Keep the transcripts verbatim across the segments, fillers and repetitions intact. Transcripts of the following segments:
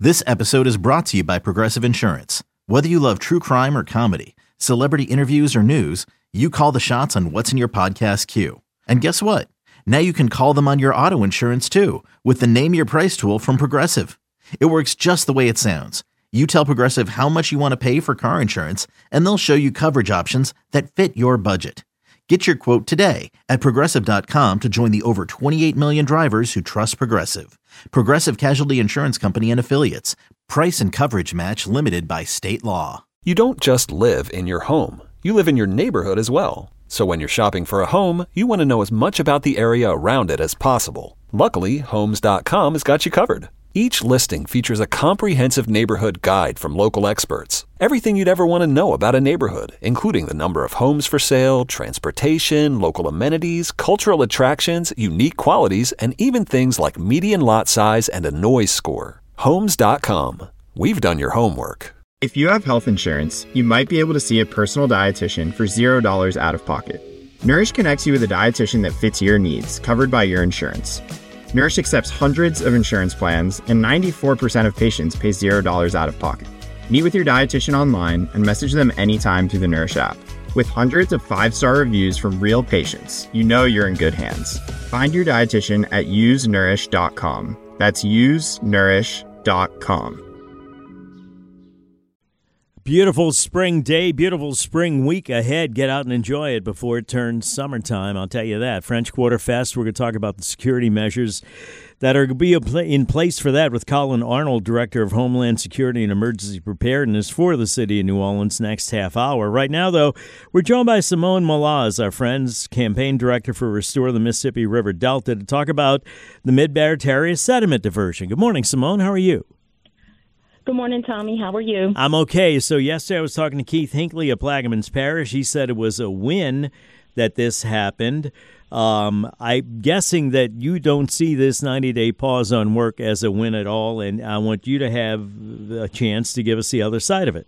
This episode is brought to you by Progressive Insurance. Whether you love true crime or comedy, celebrity interviews or news, you call the shots on what's in your podcast queue. And guess what? Now you can call them on your auto insurance too with the Name Your Price tool from Progressive. It works just the way it sounds. You tell Progressive how much you want to pay for car insurance, and they'll show you coverage options that fit your budget. Get your quote today at Progressive dot com to join the over twenty-eight million drivers who trust Progressive. Progressive Casualty Insurance Company and Affiliates. Price and coverage match limited by state law. You don't just live in your home. You live in your neighborhood as well. So when you're shopping for a home, you want to know as much about the area around it as possible. Luckily, Homes dot com has got you covered. Each listing features a comprehensive neighborhood guide from local experts. Everything you'd ever want to know about a neighborhood, including the number of homes for sale, transportation, local amenities, cultural attractions, unique qualities, and even things like median lot size and a noise score. Homes dot com. We've done your homework. If you have health insurance, you might be able to see a personal dietitian for zero dollars out of pocket. Nourish connects you with a dietitian that fits your needs, covered by your insurance. Nourish accepts hundreds of insurance plans, and ninety-four percent of patients pay zero dollars out of pocket. Meet with your dietitian online and message them anytime through the Nourish app. With hundreds of five-star reviews from real patients, you know you're in good hands. Find your dietitian at use nourish dot com. That's use nourish dot com. Beautiful spring day, beautiful spring week ahead. Get out and enjoy it before it turns summertime, I'll tell you that. French Quarter Fest, we're going to talk about the security measures that are going to be in place for that with Colin Arnold, Director of Homeland Security and Emergency Preparedness for the city of New Orleans, next half hour. Right now, though, we're joined by Simone Maloz, our friend's campaign director for Restore the Mississippi River Delta, to talk about the Mid-Barataria sediment diversion. Good morning, Simone. How are you? Good morning, Tommy. How are you? I'm okay. So yesterday I was talking to Keith Hinckley of Plaquemines Parish. He said it was a win that this happened. Um, I'm guessing that you don't see this ninety-day pause on work as a win at all, and I want you to have a chance to give us the other side of it.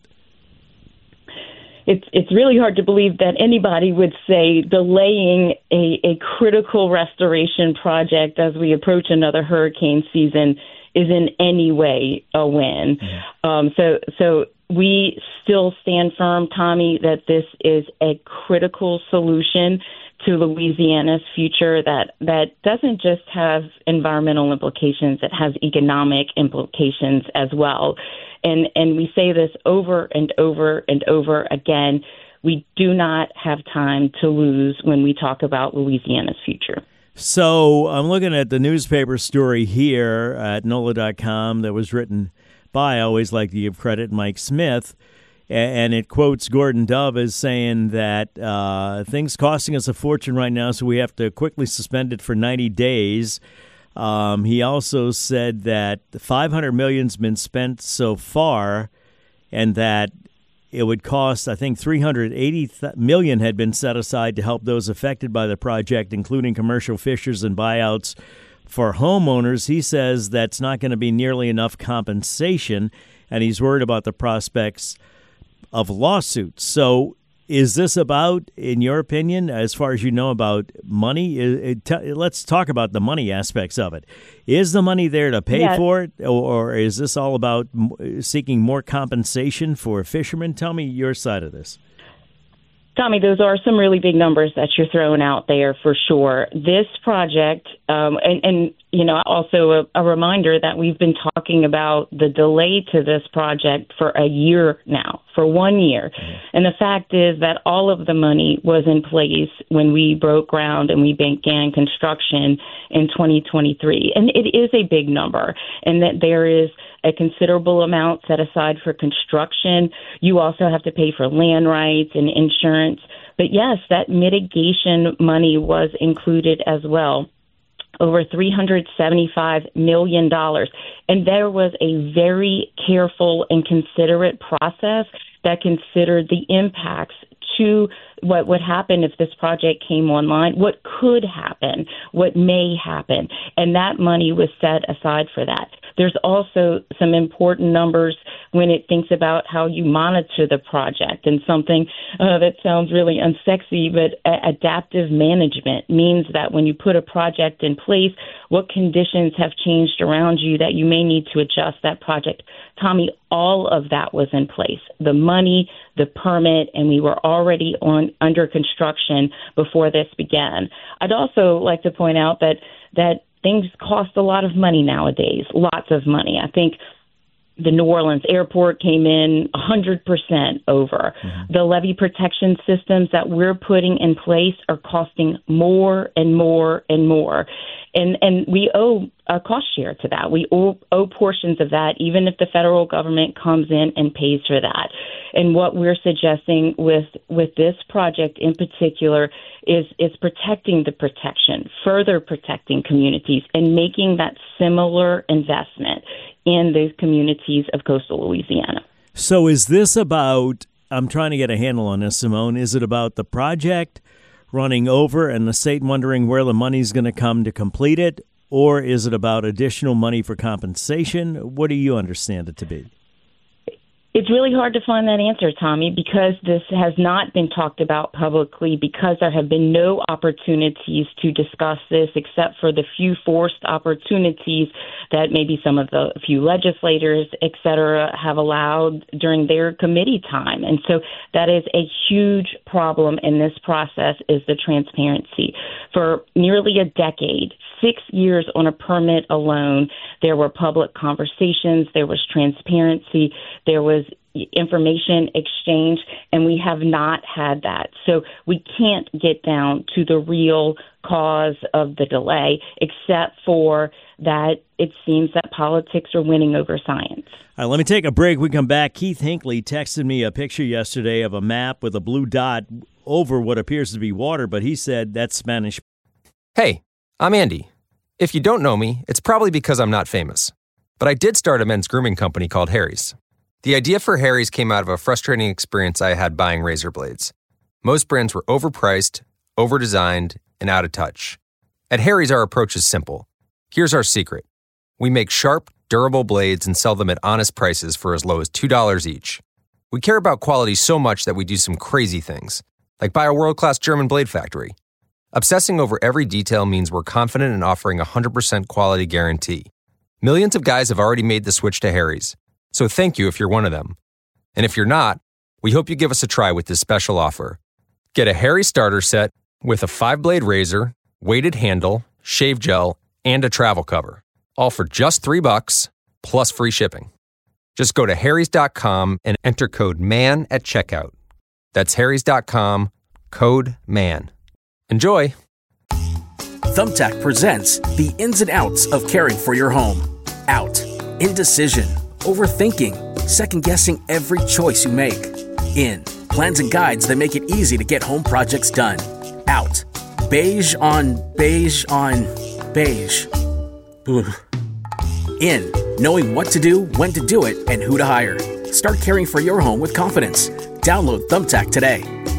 It's it's really hard to believe that anybody would say delaying a, a critical restoration project as we approach another hurricane season is in any way a win. Mm-hmm. Um, so so we still stand firm, Tommy, that this is a critical solution to Louisiana's future that, that doesn't just have environmental implications, it has economic implications as well. And and we say this over and over and over again. We do not have time to lose when we talk about Louisiana's future. So I'm looking at the newspaper story here at N O L A dot com that was written by, I always like to give credit, Mike Smith, and it quotes Gordon Dove as saying that uh, things costing us a fortune right now, so we have to quickly suspend it for ninety days. Um, he also said that five hundred million dollars has been spent so far, and that it would cost, I think, three hundred eighty million dollars had been set aside to help those affected by the project, including commercial fishers and buyouts for homeowners. He says that's not going to be nearly enough compensation, and he's worried about the prospects of lawsuits. So is this about, in your opinion, as far as you know, about money? It, it, let's talk about the money aspects of it. Is the money there to pay yes. for it, or, or is this all about seeking more compensation for fishermen? Tell me your side of this. Tommy, those are some really big numbers that you're throwing out there for sure. This project, um, and, and you know, also a, a reminder that we've been talking about the delay to this project for a year now, for one year. And the fact is that all of the money was in place when we broke ground and we began construction in twenty twenty-three. And it is a big number, and that there is a considerable amount set aside for construction. You also have to pay for land rights and insurance. But yes, that mitigation money was included as well, over three hundred seventy-five million dollars. And there was a very careful and considerate process that considered the impacts to what would happen if this project came online, what could happen, what may happen. And that money was set aside for that. There's also some important numbers when it thinks about how you monitor the project. And something uh, that sounds really unsexy, but a- adaptive management means that when you put a project in place, what conditions have changed around you that you may need to adjust that project. Tommy, all of that was in place. The money, the permit, and we were already on under construction before this began. I'd also like to point out that that things cost a lot of money nowadays, lots of money. I think the New Orleans airport came in one hundred percent over. Mm-hmm. The levee protection systems that we're putting in place are costing more and more and more. And and we owe a cost share to that. We owe, owe portions of that, even if the federal government comes in and pays for that. And what we're suggesting with with this project in particular is is protecting the protection, further protecting communities, and making that similar investment in the communities of coastal Louisiana. So is this about, I'm trying to get a handle on this, Simone, is it about the project running over and the state wondering where the money's going to come to complete it, or is it about additional money for compensation? What do you understand it to be? It's really hard to find that answer, Tommy, because this has not been talked about publicly, because there have been no opportunities to discuss this except for the few forced opportunities that maybe some of the few legislators, et cetera, have allowed during their committee time. And so that is a huge problem in this process, is the transparency. For nearly a decade, six years on a permit alone, there were public conversations, there was transparency, there was information exchange, and we have not had that. So we can't get down to the real cause of the delay, except for that it seems that politics are winning over science. All right, let me take a break. We come back. Keith Hinckley texted me a picture yesterday of a map with a blue dot over what appears to be water, but he said that's Spanish. Hey, I'm Andy. If you don't know me, it's probably because I'm not famous. But I did start a men's grooming company called Harry's. The idea for Harry's came out of a frustrating experience I had buying razor blades. Most brands were overpriced, overdesigned, and out of touch. At Harry's, our approach is simple. Here's our secret. We make sharp, durable blades and sell them at honest prices for as low as two dollars each. We care about quality so much that we do some crazy things, like buy a world-class German blade factory. Obsessing over every detail means we're confident in offering a one hundred percent quality guarantee. Millions of guys have already made the switch to Harry's, so thank you if you're one of them. And if you're not, we hope you give us a try with this special offer. Get a Harry's starter set with a five-blade razor, weighted handle, shave gel, and a travel cover, all for just three bucks plus free shipping. Just go to harrys dot com and enter code MAN at checkout. That's harrys dot com, code MAN. Enjoy! Thumbtack presents the ins and outs of caring for your home. Out. Indecision. Overthinking. Second-guessing every choice you make. In. Plans and guides that make it easy to get home projects done. Out. Beige on beige on beige. Ugh. In. Knowing what to do, when to do it, and who to hire. Start caring for your home with confidence. Download Thumbtack today.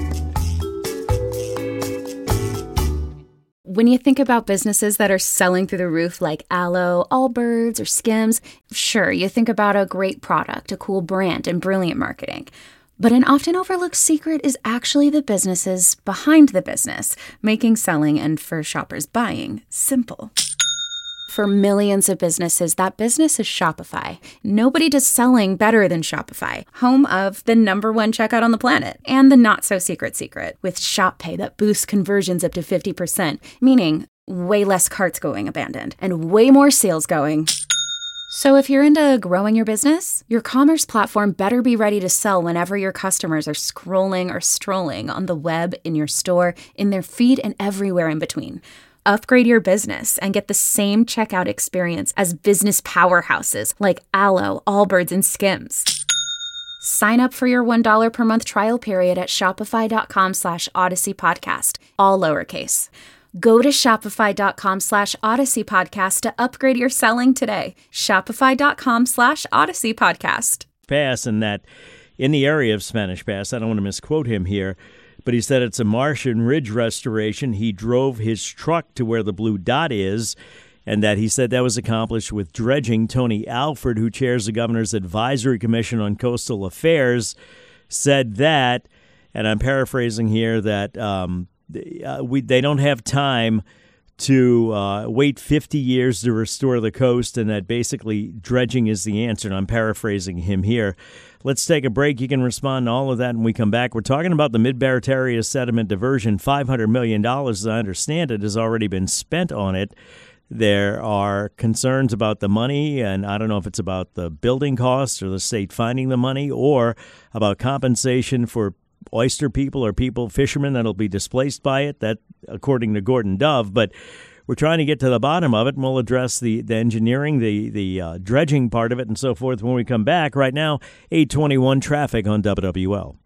When you think about businesses that are selling through the roof like Aloe, Allbirds, or Skims, sure, you think about a great product, a cool brand, and brilliant marketing. But an often overlooked secret is actually the businesses behind the business, making selling and for shoppers buying simple. For millions of businesses, that business is Shopify. Nobody does selling better than Shopify, home of the number one checkout on the planet and the not-so-secret secret with Shop Pay that boosts conversions up to fifty percent, meaning way less carts going abandoned and way more sales going. So if you're into growing your business, your commerce platform better be ready to sell whenever your customers are scrolling or strolling on the web, in your store, in their feed, and everywhere in between. Upgrade your business and get the same checkout experience as business powerhouses like Aloe, Allbirds, and Skims. Sign up for your one dollar per month trial period at shopify.com slash Odyssey Podcast, all lowercase. Go to shopify.com slash Odyssey Podcast to upgrade your selling today. Shopify.com slash Odyssey Podcast. Pass, and that in the area of Spanish Pass, I don't want to misquote him here, but he said it's a Martian Ridge restoration. He drove his truck to where the blue dot is, and that he said that was accomplished with dredging. Tony Alford, who chairs the Governor's Advisory Commission on Coastal Affairs, said that, and I'm paraphrasing here, that um, uh, we they don't have time to uh, wait fifty years to restore the coast, and that basically dredging is the answer. And I'm paraphrasing him here. Let's take a break. You can respond to all of that when we come back. We're talking about the Mid-Barataria sediment diversion. five hundred million dollars, as I understand it, has already been spent on it. There are concerns about the money, and I don't know if it's about the building costs or the state finding the money or about compensation for oyster people or people, fishermen that'll be displaced by it. That, according to Gordon Dove. But we're trying to get to the bottom of it, and we'll address the, the engineering, the, the uh, dredging part of it, and so forth when we come back. Right now, eight twenty-one traffic on W W L.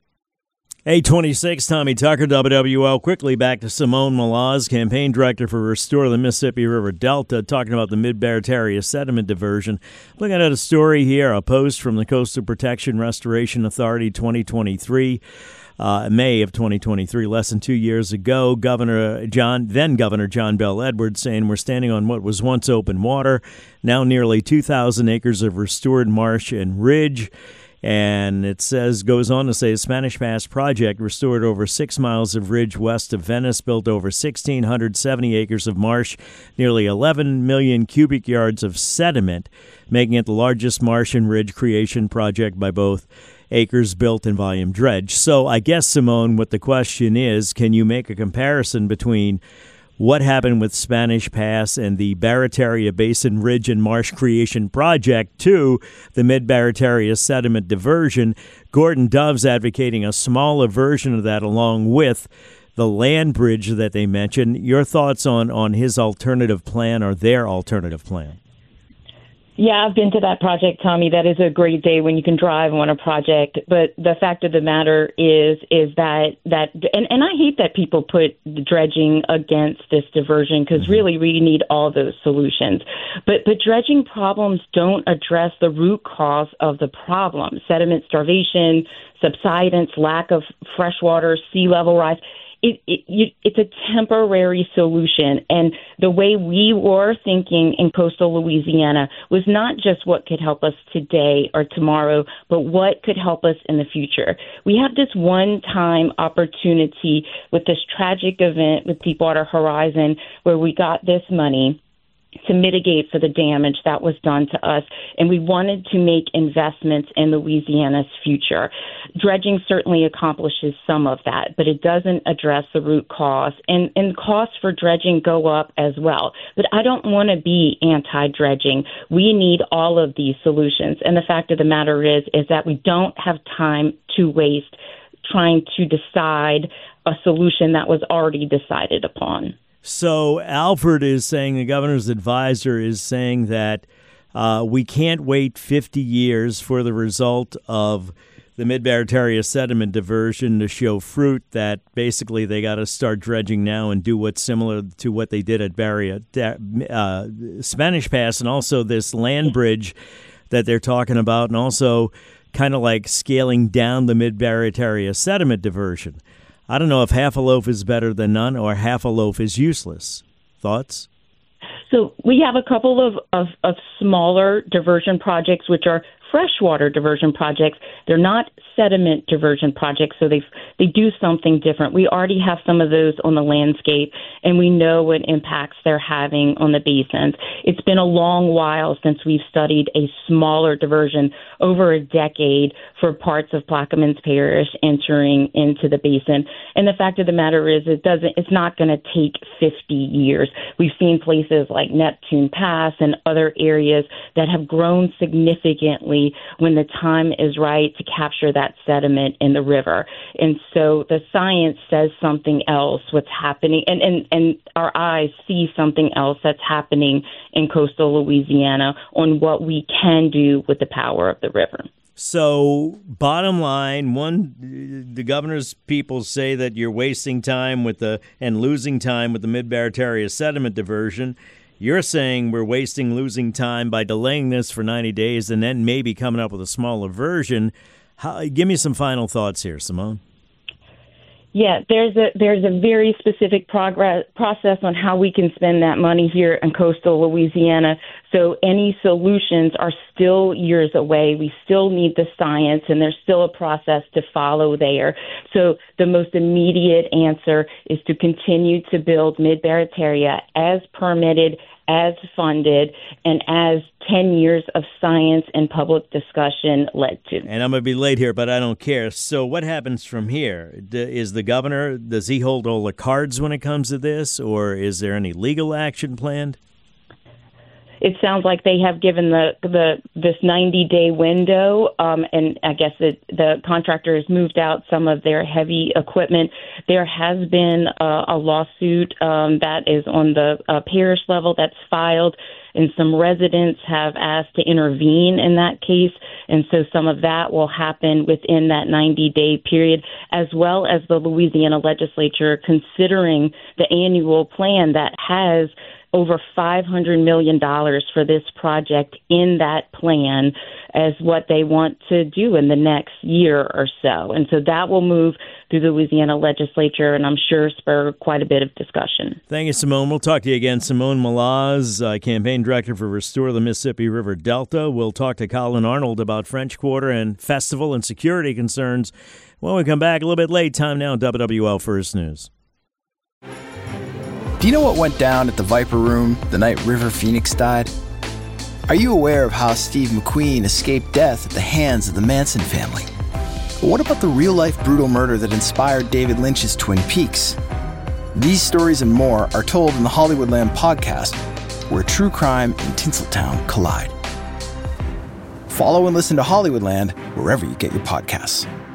eight twenty-six, Tommy Tucker, W W L. Quickly back to Simone Maloz, campaign director for Restore the Mississippi River Delta, talking about the Mid-Barataria sediment diversion. Looking at a story here, a post from the Coastal Protection Restoration Authority twenty twenty-three. Uh, May of twenty twenty-three, less than two years ago, Governor John, then Governor John Bell Edwards, saying we're standing on what was once open water, now nearly two thousand acres of restored marsh and ridge. And it says, goes on to say, the Spanish Pass project restored over six miles of ridge west of Venice, built over one thousand six hundred seventy acres of marsh, nearly eleven million cubic yards of sediment, making it the largest marsh and ridge creation project by both acres built and volume dredged. So I guess, Simone, what the question is, can you make a comparison between what happened with Spanish Pass and the Barataria Basin Ridge and Marsh Creation Project to the Mid-Barataria sediment diversion? Gordon Dove's advocating a smaller version of that along with the land bridge that they mentioned. Your thoughts on, on his alternative plan or their alternative plan? Yeah, I've been to that project, Tommy. That is a great day when you can drive on a project. But the fact of the matter is, is that, that and, and I hate that people put the dredging against this diversion, because really we need all those solutions. But, but dredging problems don't address the root cause of the problem: sediment starvation, subsidence, lack of fresh water, sea level rise. It, it, you, it's a temporary solution. And the way we were thinking in coastal Louisiana was not just what could help us today or tomorrow, but what could help us in the future. We have this one-time opportunity with this tragic event with Deepwater Horizon, where we got this money to mitigate for the damage that was done to us, and we wanted to make investments in Louisiana's future. Dredging certainly accomplishes some of that, but it doesn't address the root cause, and, and costs for dredging go up as well. But I don't want to be anti-dredging. We need all of these solutions, and the fact of the matter is, is that we don't have time to waste trying to decide a solution that was already decided upon. So Alford is saying, the governor's advisor is saying that uh, we can't wait fifty years for the result of the Mid-Barataria sediment diversion to show fruit, that basically they got to start dredging now and do what's similar to what they did at Barria, uh, Spanish Pass, and also this land bridge that they're talking about, and also kind of like scaling down the Mid-Barataria sediment diversion. I don't know if half a loaf is better than none or half a loaf is useless. Thoughts? So we have a couple of, of, of smaller diversion projects, which are freshwater diversion projects. They're not sediment diversion projects, so they they do something different. We already have some of those on the landscape, and we know what impacts they're having on the basins. It's been a long while since we've studied a smaller diversion, over a decade, for parts of Plaquemines Parish entering into the basin. And the fact of the matter is, it doesn't. It's not going to take fifty years. We've seen places like Neptune Pass and other areas that have grown significantly when the time is right to capture that sediment in the river. And so the science says something else, what's happening, and, and, and our eyes see something else that's happening in coastal Louisiana on what we can do with the power of the river. So bottom line, one, the governor's people say that you're wasting time with the and losing time with the Mid-Barataria sediment diversion. You're saying we're wasting, losing time by delaying this for ninety days and then maybe coming up with a smaller version. How, give me some final thoughts here, Simone. Yeah, there's a there's a very specific progress process on how we can spend that money here in coastal Louisiana. So any solutions are still years away. We still need the science, and there's still a process to follow there. So the most immediate answer is to continue to build Mid-Barataria as permitted, as funded, and as ten years of science and public discussion led to. And I'm going to be late here, but I don't care. So what happens from here? D- is the governor, does he hold all the cards when it comes to this, or is there any legal action planned? It sounds like they have given the the this ninety-day window, um, and I guess it, the contractor has moved out some of their heavy equipment. There has been a, a lawsuit um, that is on the uh, parish level that's filed, and some residents have asked to intervene in that case, and so some of that will happen within that ninety-day period, as well as the Louisiana legislature considering the annual plan that has over five hundred million dollars for this project in that plan as what they want to do in the next year or so. And so that will move through the Louisiana legislature and I'm sure spur quite a bit of discussion. Thank you, Simone. We'll talk to you again. Simone Maloz, uh, campaign director for Restore the Mississippi River Delta. We'll talk to Colin Arnold about French Quarter and festival and security concerns when we come back a little bit late. Time now, W W L First News. Do you know what went down at the Viper Room the night River Phoenix died? Are you aware of how Steve McQueen escaped death at the hands of the Manson family? But what about the real-life brutal murder that inspired David Lynch's Twin Peaks? These stories and more are told in the Hollywoodland podcast, where true crime and Tinseltown collide. Follow and listen to Hollywoodland wherever you get your podcasts.